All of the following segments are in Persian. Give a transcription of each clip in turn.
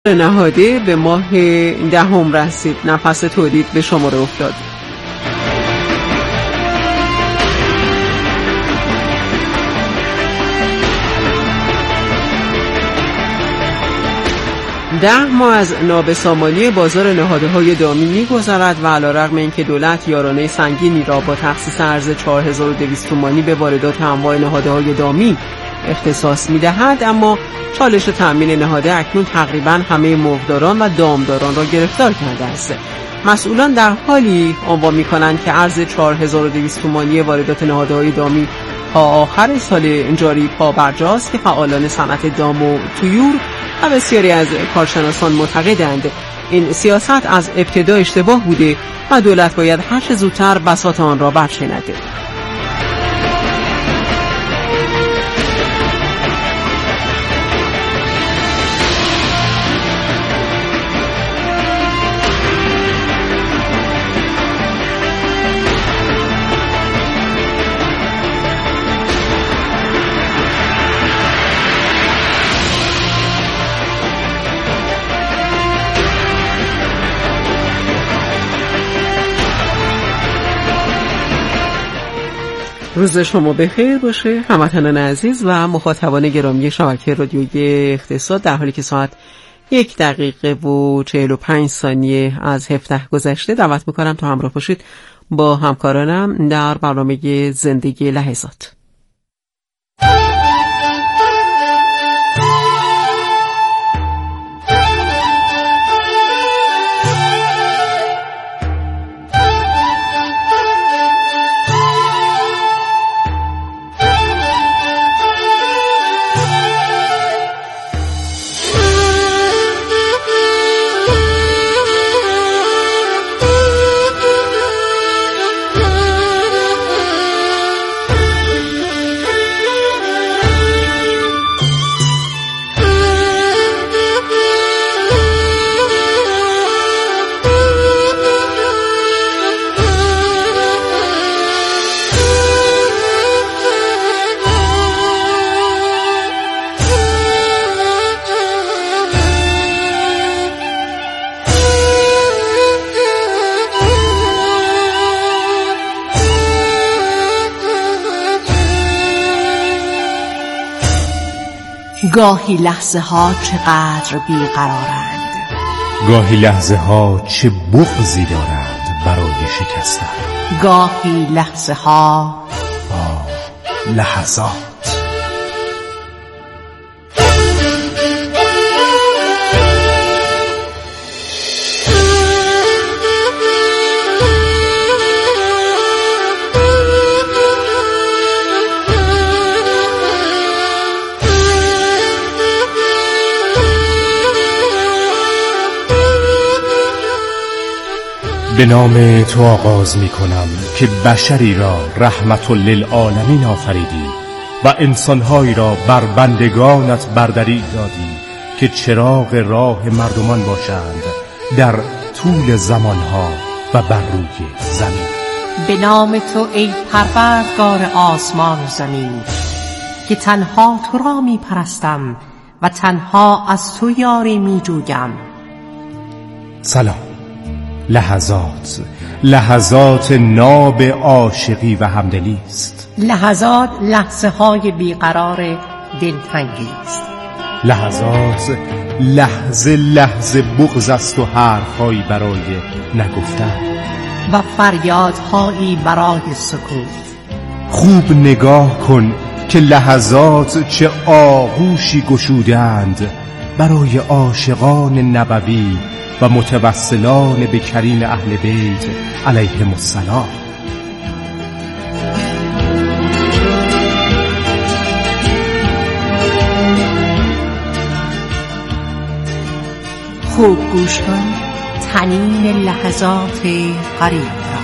نهاده به ماه 10 رسید. نفس تولید به شماره افتاد. ده ماه از نابسامانی بازار نهادهای دامی می‌گذرد و علی‌رغم اینکه دولت یارانه سنگینی را با تخصیص ارز 4200 تومانی به واردات انواع نهادهای دامی اختصاص می‌دهد، اما چالش تأمین نهاده اکنون تقریباً همه مرغداران و دامداران را گرفتار کرده است. مسئولان در حالی عنوان می‌کنند که ارز 4200 تومانی واردات نهادهای دامی تا آخر سال جاری پابرجاست که فعالان صنعت دام و طیور و بسیاری از کارشناسان معتقدند این سیاست از ابتدا اشتباه بوده و دولت باید هر چه زودتر بساط آن را برشکند. روز شما بخیر باشه هموطنان عزیز و مخاطبان گرامی شبکه رادیویی اقتصاد. در حالی که ساعت 1 دقیقه و 45 ثانیه از 17 گذشته، دعوت میکنم تا همراه باشید با همکارانم در برنامه زندگی لحظات. گاهی لحظه ها چقدر بیقرارند، گاهی لحظه ها چه بغضی دارند برای شکستن، گاهی لحظه ها لحظات. به نام تو آغاز می کنم که بشری را رحمت للعالمین آفریدی و انسانهایی را بر بندگانت بردری دادی که چراغ راه مردمان باشند در طول زمانها و بر روی زمین. به نام تو ای پروردگار آسمان و زمین که تنها تو را می پرستم و تنها از تو یاری می جویم. سلام. لحظات ناب عاشقی و همدلی است. لحظات لحظه های بیقرار دلتنگی است. لحظات لحظه بغض است و حرفهایی برای نگفتن و فریادهایی برای سکوت. خوب نگاه کن که لحظات چه آغوشی گشودند برای عاشقان نبوی و متوسلان به کریم اهل بیت علیهم السلام. خوب گوش کن طنین لحظات قریب را.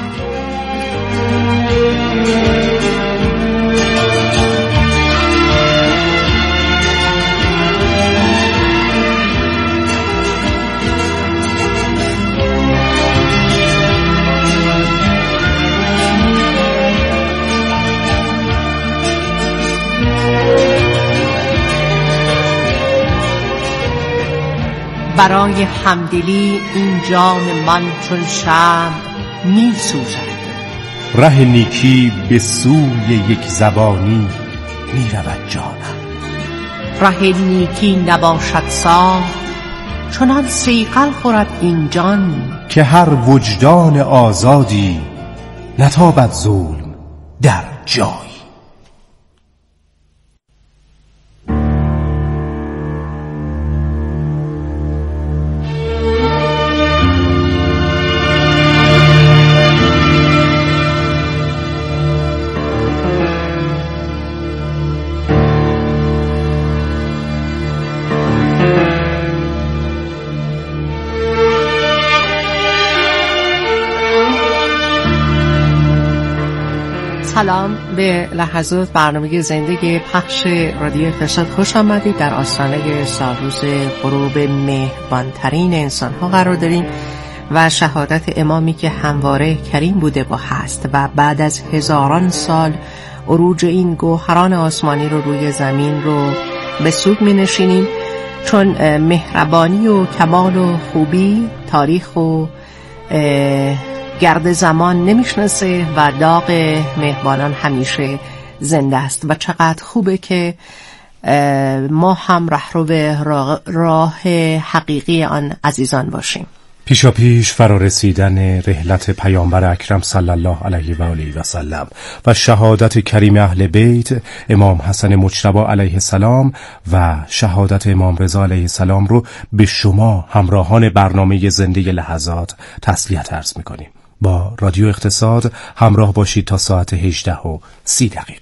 برای همدلی این جان من چون شمع می سوزد. ره نیکی به سوی یک زبانی می رود جانم. ره نیکی نباشد صاف چنان صیقل خورد این جان، که هر وجدان آزادی نتابد ظلم در جایی. سلام به لحظات برنامه زندگی پخش رادیو اقتصاد خوش آمدید. در آستانه سالروز غروب مهربانترین انسان ها قرار داریم و شهادت امامی که همواره کریم بوده و هست و بعد از هزاران سال عروج این گوهران آسمانی رو روی زمین رو به سوگ می نشینیم، چون مهربانی و کمال و خوبی تاریخ و گرد زمان نمیشناسه و داغ مهربانان همیشه زنده است و چقدر خوبه که ما هم رهرو راه حقیقی آن عزیزان باشیم. پیشا پیش فرارسیدن رحلت پیامبر اکرم صلی الله علیه و آله و سلم و شهادت کریم اهل بیت امام حسن مجتبی علیه السلام و شهادت امام رضا علیه السلام رو به شما همراهان برنامه زنده لحظات تسلیت عرض می‌کنیم. با رادیو اقتصاد همراه باشید تا ساعت 18:30.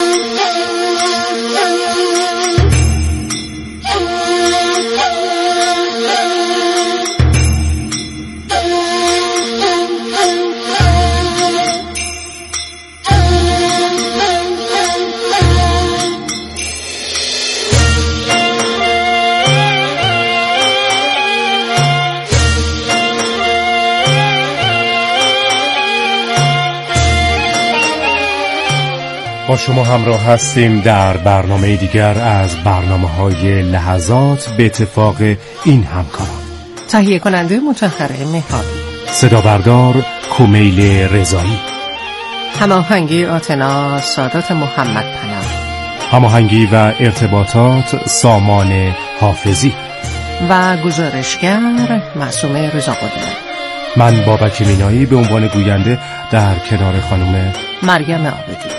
با شما همراه هستیم در برنامه دیگر از برنامه‌های لحظات به اتفاق این همکاران: تهیه کننده مطهره مهرابی، صدا بردار کمیل رضایی، هماهنگی آتنا سادات محمد پناه، هماهنگی و ارتباطات سامان حافظی و گزارشگر معصومه رضاقدومی. من بابک مینایی به عنوان گوینده در کنار خانم مریم عابدی.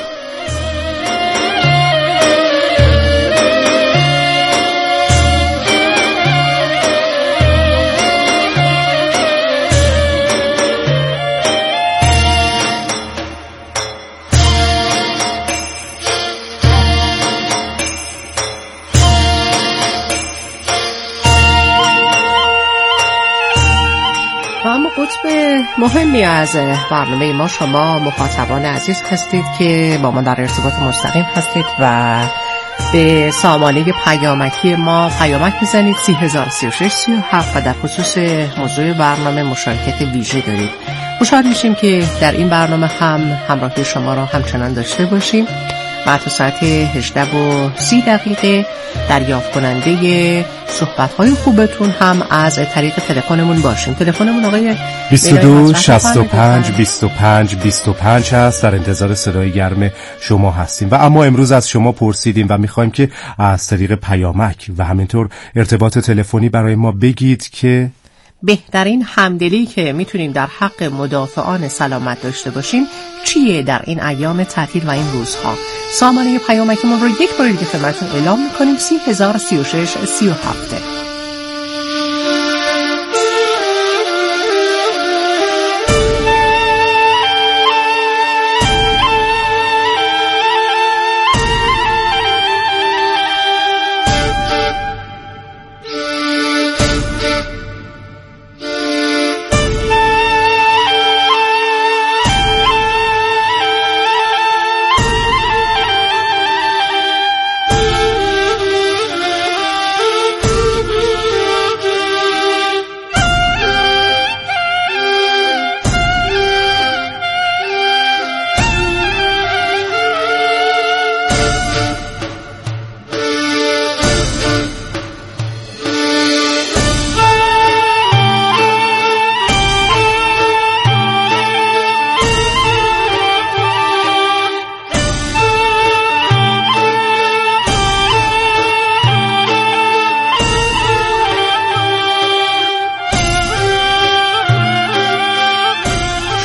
قطب مهمی از برنامه ما شما مخاطبان عزیز هستید که با ما در ارتباط مستقیم هستید و به سامانه پیامکی ما پیامک میزنید 303637 و در خصوص موضوع برنامه مشارکت ویژه دارید. خوشحال میشیم که در این برنامه هم همراهی شما را همچنان داشته باشیم و تا ساعت 18:30 دریافت کننده صحبت‌های خوبتون هم از طریق تلفنمون باشیم. تلفنمون آقای 22 65 25 25 هست. در انتظار صدای گرم شما هستیم و اما امروز از شما پرسیدیم و می‌خوایم که از طریق پیامک و همینطور ارتباط تلفنی برای ما بگید که بهترین همدلی که میتونیم در حق مدافعان سلامت داشته باشیم چیه در این ایام تعطیل و این روزها. سامانه پیامکمون رو یک بار دیگه خدمتتون اعلام میکنیم 303637.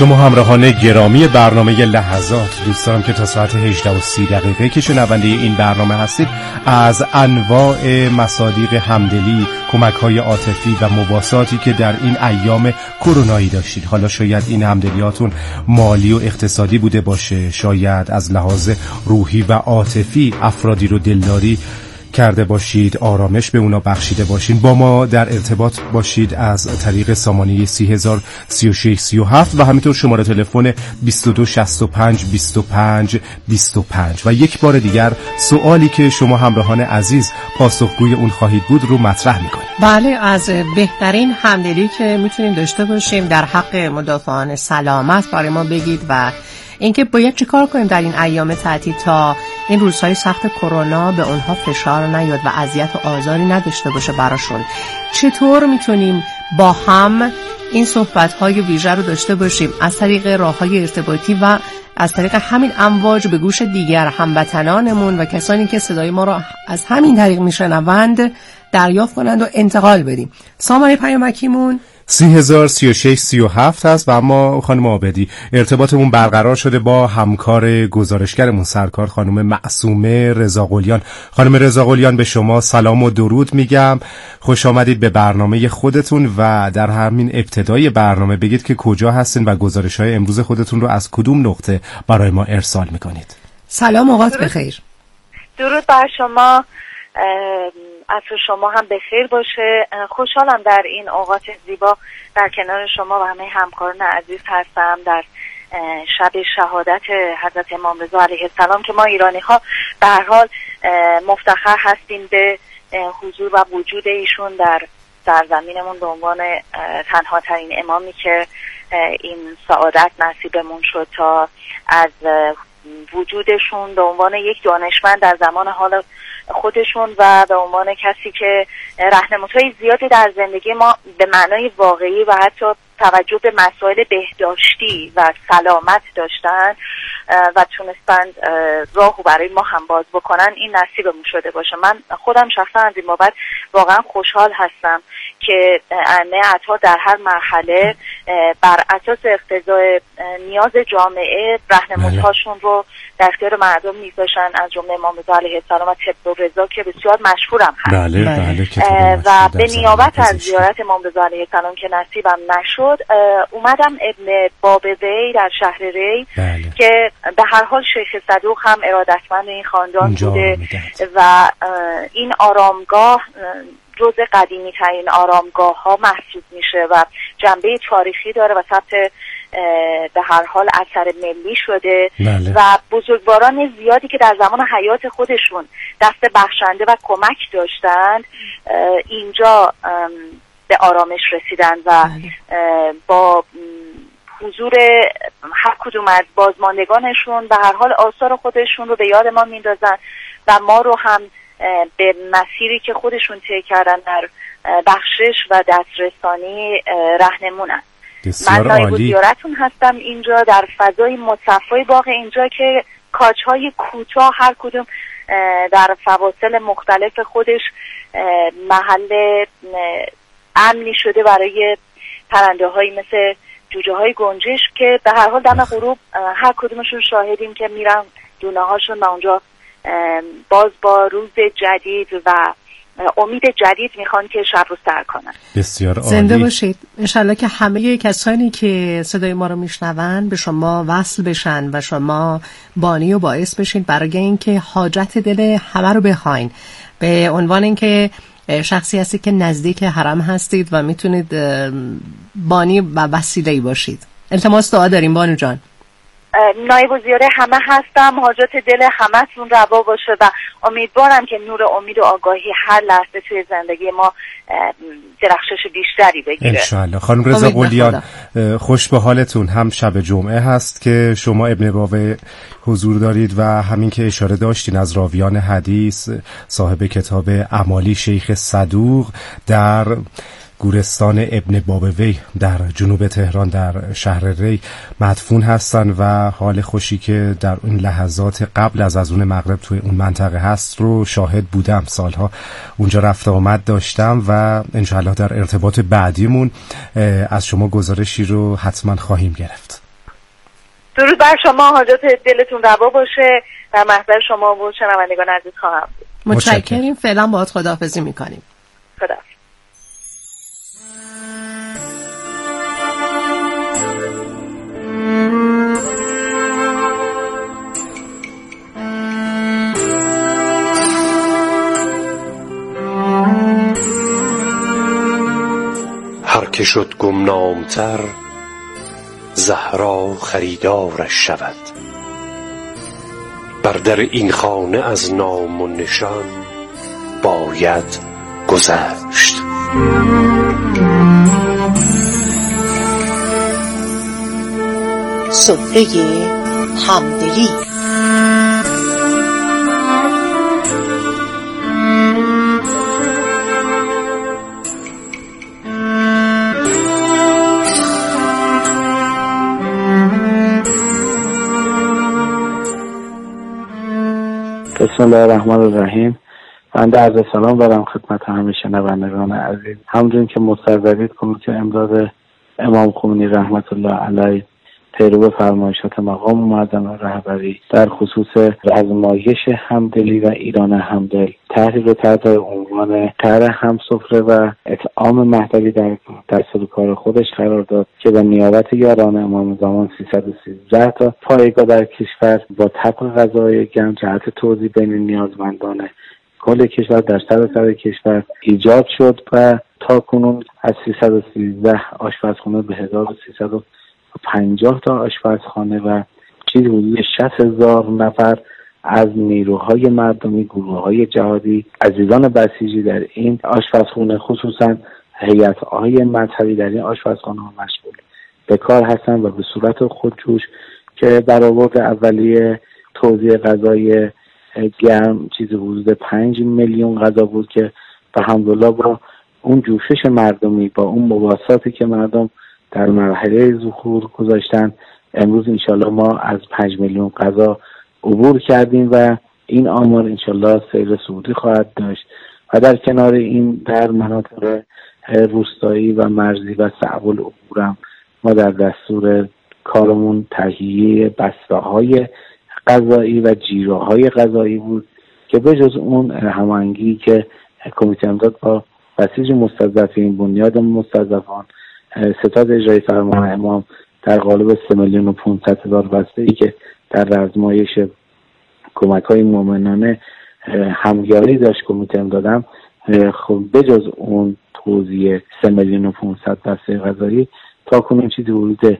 شما همراهان گرامی برنامه لحظات، دوستانم که تا ساعت 18:30 که شنونده این برنامه هستید، از انواع مصادیق همدلی، کمک‌های عاطفی و مواساتی که در این ایام کرونایی داشتید، حالا شاید این همدلیاتون مالی و اقتصادی بوده باشه، شاید از لحاظ روحی و عاطفی افرادی رو دلداری کرده باشید، آرامش به اونا بخشیده باشین، با ما در ارتباط باشید از طریق سامانه 303637 و همینطور شماره تلفن 22652525 و یک بار دیگر سوالی که شما همراهان عزیز پاسخگوی اون خواهید بود رو مطرح میکنیم. بله، از بهترین همدلی که میتونیم داشته باشیم در حق مدافعان سلامت برای ما بگید و اینکه باید چه کار کنیم در این ایام تعطیل تا این روزهای سخت کرونا به اونها فشار نیاد و اذیت و آزاری نداشته باشه براشون. چطور میتونیم با هم این صحبت‌های ویژه رو داشته باشیم از طریق راه‌های ارتباطی و از طریق همین امواج به گوش دیگر هموطنانمون و کسانی که صدای ما رو از همین طریق میشنوند دریافت کنند و انتقال بدیم. سامانه پیامکیمون 303637 هست و اما خانم عابدی ارتباطمون برقرار شده با همکار گزارشگرمون سرکار خانم معصومه رضاقلیان. خانم رضاقلیان، به شما سلام و درود میگم، خوش آمدید به برنامه خودتون و در همین ابتدای برنامه بگید که کجا هستین و گزارش‌های امروز خودتون رو از کدوم نقطه برای ما ارسال میکنید. سلام، اوقات بخیر. درود بر شما، عصر شما هم بخیر باشه. خوشحالم در این اوقات زیبا در کنار شما و همه همکاران عزیز هستم در شب شهادت حضرت امام رضا علیه السلام که ما ایرانی ها به هر حال مفتخر هستیم به حضور و وجود ایشون در سرزمینمون به عنوان تنها ترین امامی که این سعادت نصیبمون شد تا از وجودشون به عنوان یک دانشمند در زمان حال خودشون و به عنوان کسی که راهنمودهای زیادی در زندگی ما به معنای واقعی و حتی توجه به مسائل بهداشتی و سلامت داشتن و تونستند راهو برای ما هم باز بکنن، این نصیبمون شده باشه. من خودم شخصا از این بابت واقعا خوشحال هستم که ائمه اطهار در هر مرحله بر اساس اقتضای نیاز جامعه راهنمودهاشون رو در اختیار مردم میذاشن، از جمله امام رضا علیه السلام و طب الرضا که بسیار مشهورم هست. بله. و به نیابت از زیارت امام رضا علیه السلام که نصیبم نشد، اومدم ابن بابوی در شهر ری که به هر حال شیخ صدوق هم ارادتمند این خاندان بوده و این آرامگاه جز قدیمی ترین آرامگاه ها محسوب میشه و جنبه تاریخی داره و ثبت به هر حال اثر ملی شده. بله. و بزرگواران زیادی که در زمان حیات خودشون دست بخشنده و کمک داشتند اینجا به آرامش رسیدن و با حضور هر کدوم از بازماندگانشون به هر حال آثار خودشون رو به یاد ما میندازن و ما رو هم به مسیری که خودشون طی کردن در بخشش و دسترسانی راهنمونن. من نایب زیارتون هستم اینجا در فضای مصفای باغ اینجا که کاج‌های کوتاه هر کدوم در فواصل مختلف خودش محل امنی شده برای پرنده‌هایی مثل جوجه‌های گنجش که به هر حال دم غروب هر کدومشون شاهدیم که میرن دونه‌هاشون و اونجا باز با روز جدید و امید جدید میخوان که شب رو سر کنن. بسیار عالی. زنده باشید. انشالله که همه کسانی که صدای ما رو میشنون به شما وصل بشن و شما بانی و باعث بشین برای اینکه حاجت دل همه رو بخواین، به عنوان اینکه شخصی هستی که نزدیک حرم هستید و میتونید بانی و وسیله‌ای باشید. التماس دعا داریم بانو جان. نایب الزیاره همه هستم، حاجات دل همه‌تون روا باشه و امیدوارم که نور امید و آگاهی هر لحظه توی زندگی ما درخشش بیشتری بگیره انشالله. خانم رضاقلیان، خوش به حالتون. هم شب جمعه هست که شما ابن بابوی حضور دارید و همین که اشاره داشتین از راویان حدیث صاحب کتاب اعمالی شیخ صدوق در گورستان ابن بابوی در جنوب تهران در شهر ری مدفون هستن و حال خوشی که در اون لحظات قبل از اذان مغرب توی اون منطقه هست رو شاهد بودم. سالها اونجا رفت آمد داشتم و انشاءالله در ارتباط بعدیمون از شما گزارشی رو حتما خواهیم گرفت. درود بر شما، حاجات دلتون روا باشه. در محضر شما و شنوندگان عزیز خواهم بود. متشکریم. فعلا باهات خداحافظی میکنیم. خدا. هر که شد گمنامتر زهرا خریدارش شود. بر در این خانه از نام و نشان باید گذشت. سفره همدلی. بسم الله الرحمن الرحیم. بنده عرض سلام دارم خدمت همه شنوندگان عزیز. همونجور که مستحضرید کمیته امداد امام خمینی رحمت الله علیه پیرو فرمایشات مقام معظم رهبری در خصوص آزمایش همدلی و ایران همدل طرحی رو تحت عنوان طرح همسفره و اطعام مهدوی در دستور کار خودش قرار داد که به نیابت یاران امام زمان 313 تا پایگاه در کشور با طبق غذای گرم جهت توزیع بین نیازمندان کل کشور در سراسر کشور ایجاد شد و تاکنون از 313 آشپزخانه به 1350 تا آشپزخانه و چیزی حدود 60,000 نفر از نیروهای مردمی، گروه‌های جهادی، عزیزان بسیجی در این آشپزخانه، خصوصا هیئت‌های مذهبی در این آشپزخانه مشغول به کار هستند و به صورت خودجوش که برآورد اولیه توزیع غذای گرم چیزی حدود 5 میلیون غذا بود که الحمدلله با اون جوشش مردمی، با اون مباسطاتی که مردم در مرحله ظهور گذاشتن، امروز انشالله ما از 5 میلیون غذا عبور کردیم و این آمار انشالله سیر صعودی خواهد داشت. و در کنار این در مناطق روستایی و مرزی و صعب العبورم ما در دستور کارمون تهیه بسته‌های غذایی و جیره‌های غذایی بود که بجز اون هماهنگی که کمیته امداد با بسیج مستضعفین، بنیاد مستضعفان، ستاد اجرایی فرمان امام در قالب 3,500,000 بسته‌ای که در آزمایش کمک‌های مومنانه همگرایی داشت کمیته امدادم، خب بجز اون توزیع 3,500,000 بسته غذایی تاکنون چیزی حدود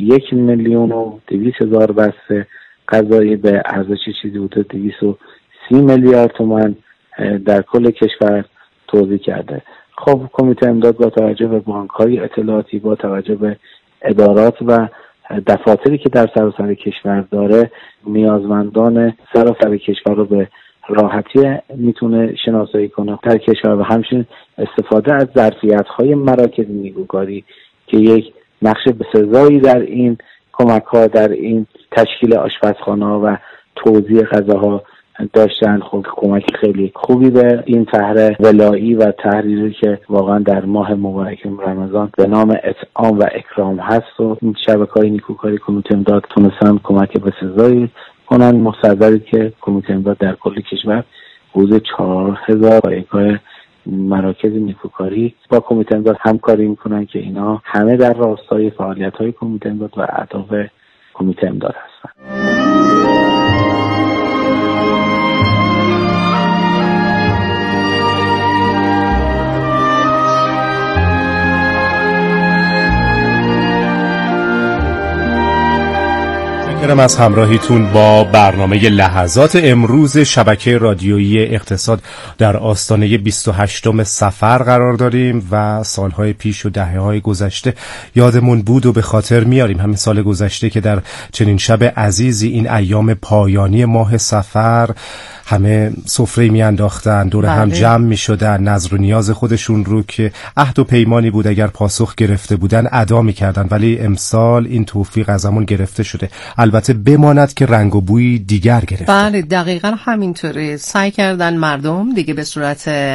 1,200,000 بسته غذایی به ارزش چیزی حدود 230 میلیارد تومان در کل کشور توزیع کرده. خب کمیته امداد با توجه به بانک‌های اطلاعاتی، با توجه به ادارات و دفاتری که در سراسر کشور داره، نیازمندان سراسر کشور رو به راحتی میتونه شناسایی کنه در کشور و همچنین استفاده از ظرفیت‌های مراکز نیکوکاری که یک نقش بسزایی در این کمک‌ها، در این تشکیل آشپزخانه‌ها و توزیع غذاها داشتن. خب کمک خیلی خوبی به این طرح ولایی و تحریری که واقعا در ماه مبارک رمضان به نام اطعام و اکرام هست و این شبکه‌های نیکوکاری کمیته امداد تونستن کمک بسزایی کنن. مستحضرید که کمیته امداد در کل کشور حدود 4,000 پایگاه مراکز نیکوکاری با کمیته امداد همکاری میکنن که اینا همه در راستای فعالیت‌های کمیته امداد و اهداف کمیته امداد هستن. از همراهیتون با برنامه لحظات امروز شبکه رادیویی اقتصاد در آستانه 28م صفر قرار داریم و سالهای پیش و دهه‌های گذشته یادمون بود و به خاطر میاریم. همین سال گذشته که در چنین شب عزیزی، این ایام پایانی ماه صفر، همه سفره میانداختن، دور هم جمع میشدن، نظر و نیاز خودشون رو که عهد و پیمانی بود اگر پاسخ گرفته بودن ادا میکردن، ولی امسال این توفیق ازمون گرفته شده. البته بماند که رنگ و بوی دیگر گرفته. بله دقیقاً همینطوره. سعی کردن مردم دیگه به صورت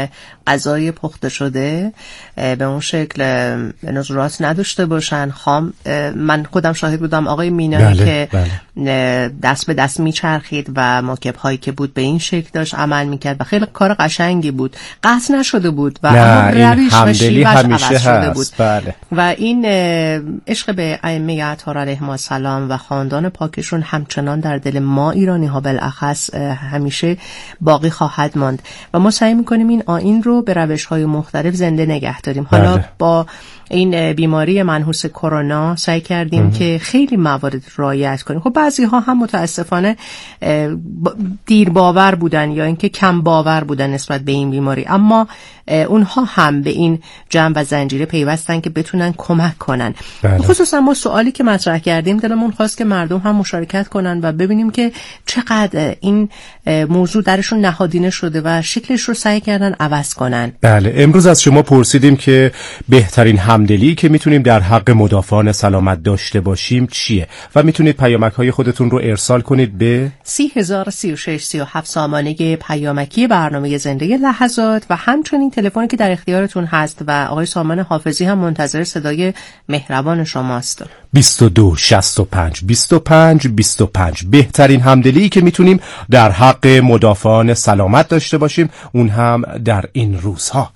غذای پخته شده به اون شکل نظرات نداشته باشن خام. من خودم شاهد بودم آقای مینایی که دست به دست میچرخید و ماکب هایی که بود به این شکل داشت عمل میکرد و خیلی کار قشنگی بود، قطع نشده بود و روش و شیوهش عوض شده بود. و این عشق به ائمه اطهار علیهم السلام و خاندان پاکشون همچنان در دل ما ایرانی ها بالاخص همیشه باقی خواهد ماند و ما سعی میکنیم این آیین رو به روش های مختلف زنده نگه داریم. حالا با این بیماری منحوس کرونا سعی کردیم که خیلی موارد رعایت کنیم. خب بعضی ها هم متاسفانه دیر باور بودن یا اینکه کم باور بودن نسبت به این بیماری، اما اونها هم به این جمع و زنجیره پیوستن که بتونن کمک کنن. خصوصا ما سوالی که مطرح کردیم دلمون خواست که مردم هم مشارکت کنن و ببینیم که چقدر این موضوع درشون نهادینه شده و شکلش رو سعی کردن عوض کنن. بله، امروز از شما پرسیدیم که بهترین همدلی که میتونیم در حق مدافعان سلامت داشته باشیم چیه و میتونید پیامک‌های خودتون رو ارسال کنید به 303637 سامانه پیامکی برنامه زنده لحظات و همچنین تلفنی که در اختیارتون هست و آقای سامان حافظی هم منتظر صدای مهربان شماست. 2265 25 25. بهترین همدلی که میتونیم در حق مدافعان سلامت داشته باشیم، اون هم در این روزها.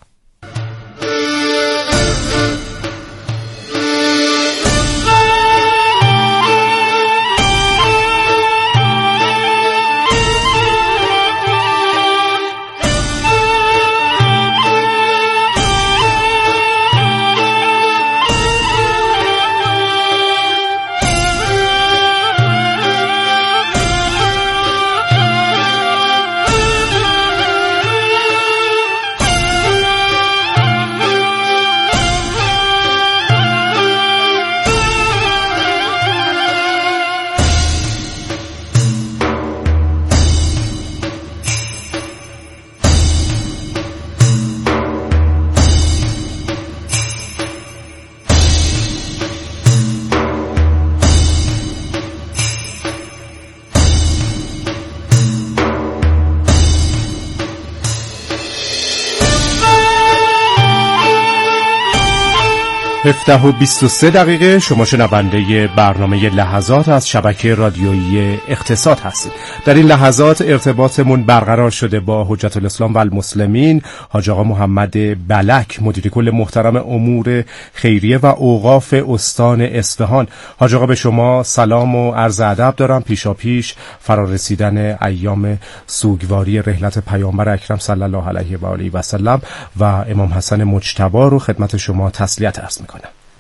و 23 دقیقه. شما شنونده برنامه لحظات از شبکه رادیویی اقتصاد هستید. در این لحظات ارتباطمون برقرار شده با حجت الاسلام و المسلمین حاج آقا محمد بلک، مدیر کل محترم امور خیریه و اوقاف استان اصفهان. حاج آقا به شما سلام و عرض ادب دارم. پیشاپیش فرارسیدن ایام سوگواری رحلت پیامبر اکرم صلی الله علیه و آله و سلم و امام حسن مجتبی رو خدمت شما تسلیت عرض میکنم.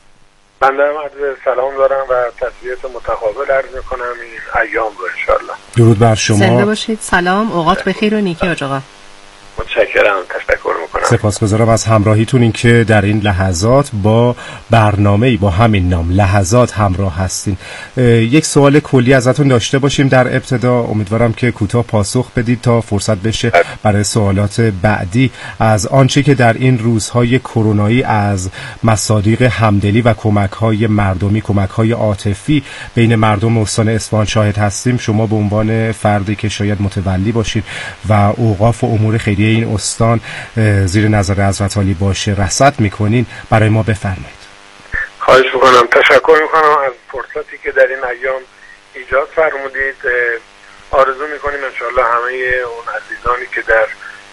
بنده هم عرض سلام دارم و تسلیت متقابل عرض میکنم این ایام رو انشالله. درود بر شما. زنده باشید. سلام، اوقات بخیر و نیکی حاج آقا. متشکرم، تشکر میکنم. سپاسگزارم از همراهیتون، این که در این لحظات با برنامه‌ای با همین نام لحظات همراه هستین. یک سوال کلی ازتون داشته باشیم در ابتدا، امیدوارم که کوتاه پاسخ بدید تا فرصت بشه برای سوالات بعدی. از آنچه که در این روزهای کرونایی از مصادیق همدلی و کمک‌های مردمی، کمک‌های عاطفی بین مردم استان اصفهان شاهد هستیم، شما به عنوان فردی که شاید متولی باشید و اوقاف و امور خیریه این استان زیر نظر حضرت عالی باشه رصد میکنین، برای ما بفرمایید. خواهش میکنم. تشکر میکنم از فرصتی که در این ایام ایجاد فرمودید. آرزو میکنیم انشاءالله همه اون عزیزانی که در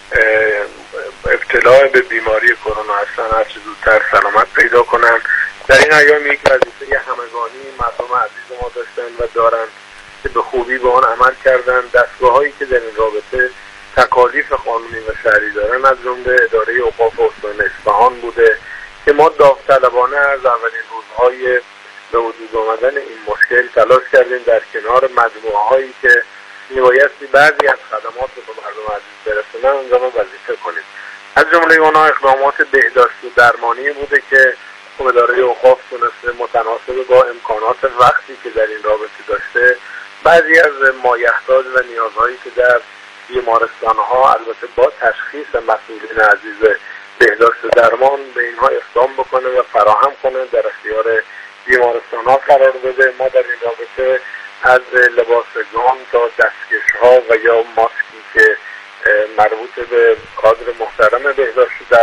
ابتلا به بیماری کرونا هستن هر چه زودتر سلامت پیدا کنن. در این ایام یک وظیفه همگانی مردم عزیز ما داشتن و دارن که به خوبی به آن عمل کردن. دستگاه‌هایی که در این رابطه تکالیف قانونی و شرعی دارن از جمله اداره اوقاف استان اصفهان بوده که ما داوطلبانه از اولین روزهای به وجود آمدن این مشکل تلاش کردیم در کنار مجموعه‌هایی که میبایستی بعضی از خدمات رو به مردم عزیز برسونن انجام وظیفه کنیم. از جمله اونها اقدامات بهداشت و درمانی بوده که اداره اوقاف تونسته متناسب با امکانات وقتی که در این رابطه داشته بعضی از مایحتاج و نیازهایی که در بیمارستان‌ها البته با تشخیص مسئولین عزیز بهداشت و درمان به اینها اقدام بکنه و فراهم کنه، در اختیار بیمارستان‌ها قرار بده. ما در این رابطه از لباس گام تا دستکش‌ها و یا ماسکی که مربوط به کادر محترم بهداشت و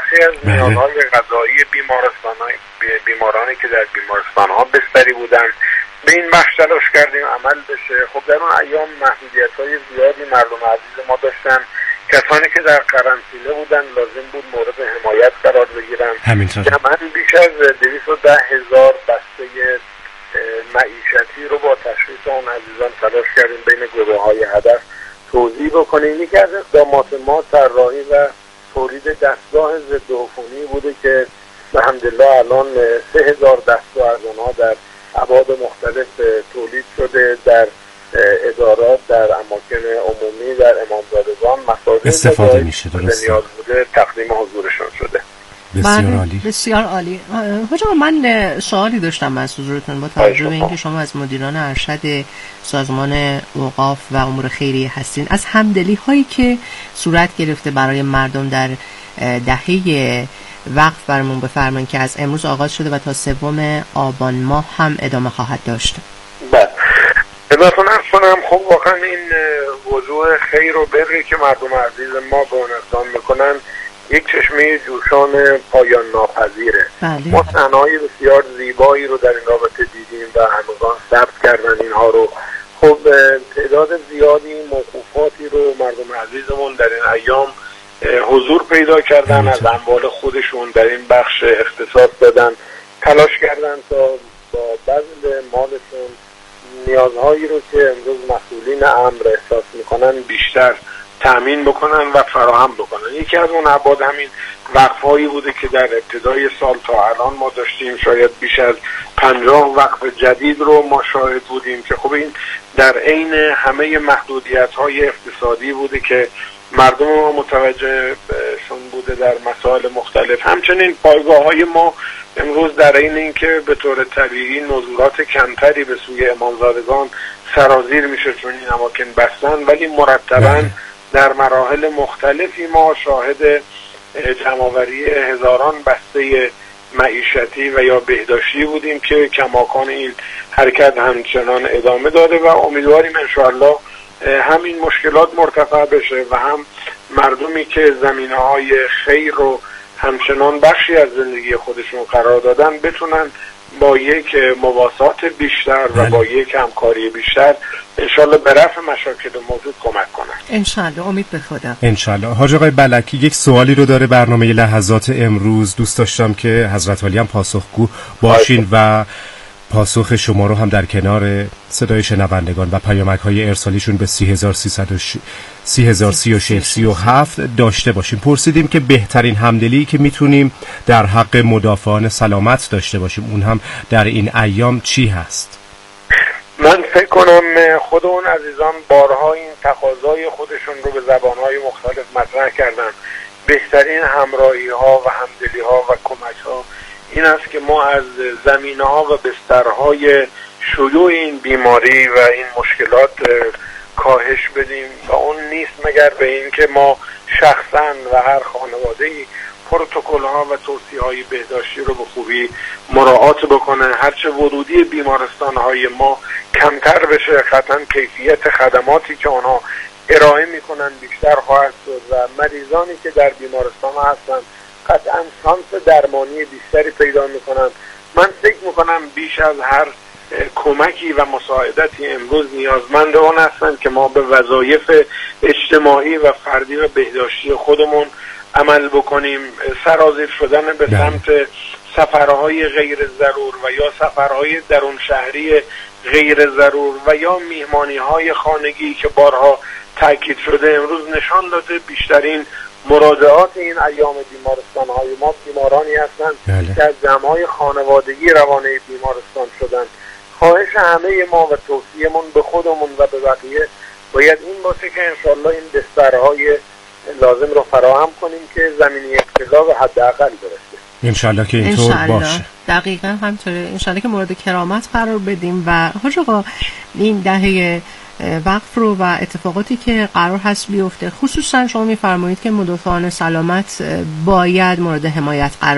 بخشی از نیازهای غذایی بیمارانی که در بیمارستان‌ها بستری بودن به این بخش تلاش کردیم عمل بشه. خب در اون ایام محدودیت‌های زیادی مردم عزیز ما داشتن. کسانی که در قرنطینه بودن لازم بود مورد حمایت قرار بگیرن. همینطور من بیش از 210,000 بسته معیشتی رو با تشخیص اون عزیزان تلاش کردیم بین گروه‌های هدف توزیع بکنیم. یکی از اقدامات ما طراحی و تولید دستگاه ضد عفونی بوده که الحمدلله الان 3,000 دستگاه از آنها در ابعاد مختلف تولید شده، در ادارات، در اماکن عمومی، در امامزادگان مساجد استفاده میشه. درسته، نیاز بوده تقدیم حضورشون شده. بسیار عالی، بسیار عالی. حاجا من سوالی داشتم از حضورتون با توجه به اینکه شما از مدیران ارشد سازمان اوقاف و امور خیریه هستین، از همدلی هایی که صورت گرفته برای مردم در دهه وقف برامون بفرمایید که از امروز آغاز شده و تا 3 آبان ماه هم ادامه خواهد داشت. بله، خدمتتون عرض کنم خب واقعا این وضوح خیر و بری که مردم عزیز ما به اون اقدام میکنن یک چشمه جوشان پایان ناپذیره. ما صحنه‌های بسیار زیبایی رو در این رابطه دیدیم و همگان ثبت کردن اینها رو. خب تعداد زیادی موقوفاتی رو مردم عزیزمون در این ایام حضور پیدا کردن، از اموال خودشون در این بخش اختصاص دادن، تلاش کردن تا با بذل مالشون نیازهایی رو که امروز مسئولین امر احساس میکنن بیشتر تأمین بکنن و فراهم بکنن. یکی از اون ابعاد همین وقفهایی بوده که در ابتدای سال تا الان ما داشتیم. شاید بیش از 50 وقف جدید رو ما شاهد بودیم که خب این در عین همه محدودیت‌های اقتصادی بوده که مردم ما متوجهشون بوده در مسائل مختلف. همچنین پایگاه‌های ما امروز در عین اینکه به طور طبیعی نزولات کمتری به سوی امامزادگان سرازیر میشه چون این اماکن بستن، ولی مرتباً در مراحل مختلفی ما شاهد جمع‌آوری هزاران بسته معیشتی و یا بهداشتی بودیم که کماکان این حرکت همچنان ادامه داده و امیدواریم انشاءالله همین مشکلات مرتفع بشه و هم مردمی که زمینه‌های خیر رو همچنان بخشی از زندگی خودشون قرار دادن بتونن با یک مواسات بیشتر و با یک همکاری بیشتر انشالله به رفع مشاکل موجود کمک کنن. انشالله، امید به خدا. انشالله. حاج آقای بلکی یک سوالی رو داره برنامه لحظات امروز. دوست داشتم که حضرت عالی هم پاسخگو باشین و پاسخ شما رو هم در کنار صدای شنوندگان و پیامک‌های ارسالیشون به 303637 داشته باشیم. پرسیدیم که بهترین همدلی که میتونیم در حق مدافعان سلامت داشته باشیم اون هم در این ایام چی هست؟ من فکر کنم خود اون عزیزان بارها این تقاضای خودشون رو به زبانهای مختلف مطرح کردن. بهترین همراهی‌ها و همدلی‌ها و کمک‌ها این است که ما از زمینه‌ها و بسترهای شیوع این بیماری و این مشکلات کاهش بدیم و اون نیست مگر به این که ما شخصاً و هر خانواده‌ای پروتکل‌ها و توصیه‌های بهداشتی رو به خوبی مراعات بکنه. هرچه ورودی بیمارستان‌های ما کمتر بشه، قطعاً کیفیت خدماتی که آنها ارائه می‌کنن بیشتر خواهد شد و مریضانی که در بیمارستان هستن قطعاً شانس درمانی بیشتری پیدا میکنن. من فکر میکنم بیش از هر کمکی و مساعدتی امروز نیازمند اون هستند که ما به وظایف اجتماعی و فردی و بهداشتی خودمون عمل بکنیم. سرازیر شدن به سمت سفرهای غیر ضرور و یا سفرهای درون شهری غیر ضرور و یا میهمانی‌های خانگی که بارها تاکید شده امروز نشان داده بیشترین مراجعات این ایام بیمارستان‌های ما بیمارانی هستند که از جمع‌های خانوادگی روانه بیمارستان شدند. خواهش همه ما و توصیه‌مون به خودمون و به بقیه باید این باشه که انشالله این بسترهای لازم رو فراهم کنیم که زمینه ابتلا به حداقل برسه. انشالله که اینطور باشه. دقیقاً همینطوره. انشالله که مورد کرامت قرار بدیم و حاج آقا این دهه وقف رو و اتفاقاتی که قرار هست بیفته، خصوصا شما میفرمایید که مدافعان سلامت باید مورد حمایت قرار